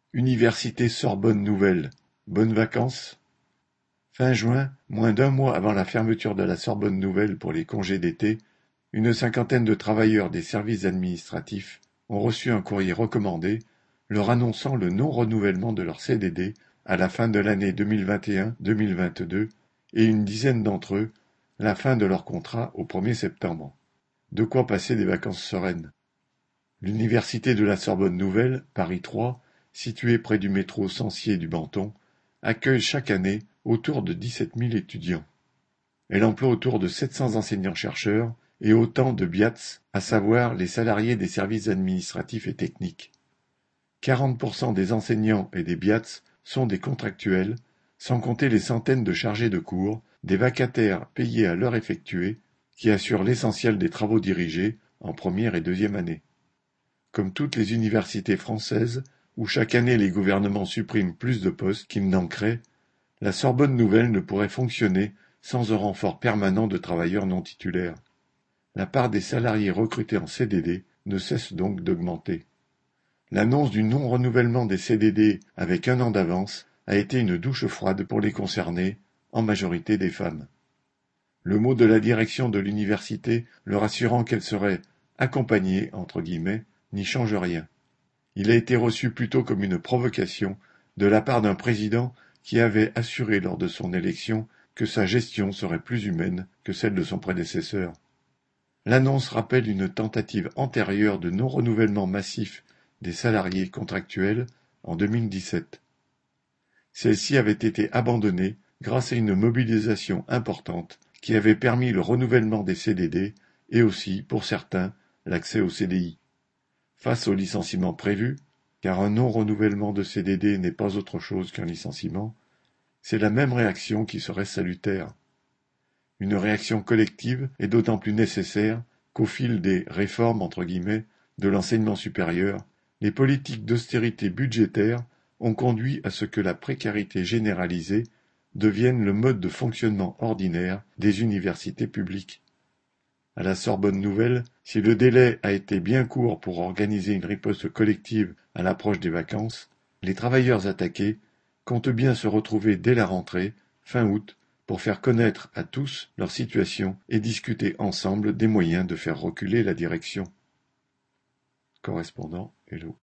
Université Sorbonne Nouvelle, bonnes vacances? Fin juin, moins d'un mois avant la fermeture de la Sorbonne Nouvelle pour les congés d'été, une cinquantaine de travailleurs des services administratifs ont reçu un courrier recommandé leur annonçant le non-renouvellement de leur CDD à la fin de l'année 2021-2022 et une dizaine d'entre eux la fin de leur contrat au 1er septembre. De quoi passer des vacances sereines. L'université de la Sorbonne Nouvelle, Paris 3, située près du métro Censier du Banton, accueille chaque année autour de 17 000 étudiants. Elle emploie autour de 700 enseignants-chercheurs et autant de BIATS, à savoir les salariés des services administratifs et techniques. 40% des enseignants et des BIATS sont des contractuels, sans compter les centaines de chargés de cours, des vacataires payés à l'heure effectuée, qui assurent l'essentiel des travaux dirigés en première et deuxième année. Comme toutes les universités françaises, où chaque année les gouvernements suppriment plus de postes qu'ils n'en créent, la Sorbonne Nouvelle ne pourrait fonctionner sans un renfort permanent de travailleurs non titulaires. La part des salariés recrutés en CDD ne cesse donc d'augmenter. L'annonce du non-renouvellement des CDD avec un an d'avance a été une douche froide pour les concernés, en majorité des femmes. Le mot de la direction de l'université leur assurant qu'elle serait « accompagnée » entre guillemets, n'y change rien. Il a été reçu plutôt comme une provocation de la part d'un président qui avait assuré lors de son élection que sa gestion serait plus humaine que celle de son prédécesseur. L'annonce rappelle une tentative antérieure de non-renouvellement massif des salariés contractuels en 2017. Celle-ci avait été abandonnée grâce à une mobilisation importante qui avait permis le renouvellement des CDD et aussi, pour certains, l'accès au CDI. Face au licenciement prévu, car un non-renouvellement de CDD n'est pas autre chose qu'un licenciement, c'est la même réaction qui serait salutaire. Une réaction collective est d'autant plus nécessaire qu'au fil des réformes entre guillemets de l'enseignement supérieur, les politiques d'austérité budgétaire ont conduit à ce que la précarité généralisée devienne le mode de fonctionnement ordinaire des universités publiques. À la Sorbonne Nouvelle, si le délai a été bien court pour organiser une riposte collective à l'approche des vacances, les travailleurs attaqués comptent bien se retrouver dès la rentrée, fin août, pour faire connaître à tous leur situation et discuter ensemble des moyens de faire reculer la direction. Correspondant Hello.